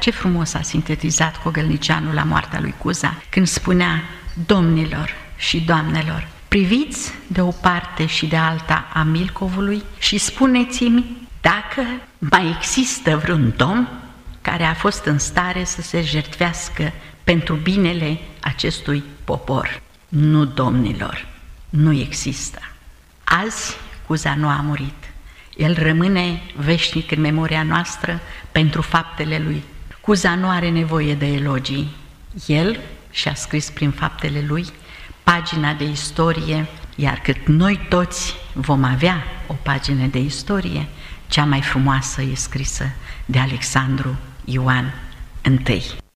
ce frumos a sintetizat Cogălnicianu la moartea lui Cuza, când spunea: domnilor și doamnelor, priviți de o parte și de alta a Milcovului și spuneți-mi dacă mai există vreun domn care a fost în stare să se jertfească pentru binele acestui popor. Nu, domnilor, nu există. Azi Cuza nu a murit. El rămâne veșnic în memoria noastră pentru faptele lui. Cuza nu are nevoie de elogii. El și-a scris prin faptele lui pagina de istorie, iar cât noi toți vom avea o pagină de istorie, cea mai frumoasă e scrisă de Alexandru Ioan I.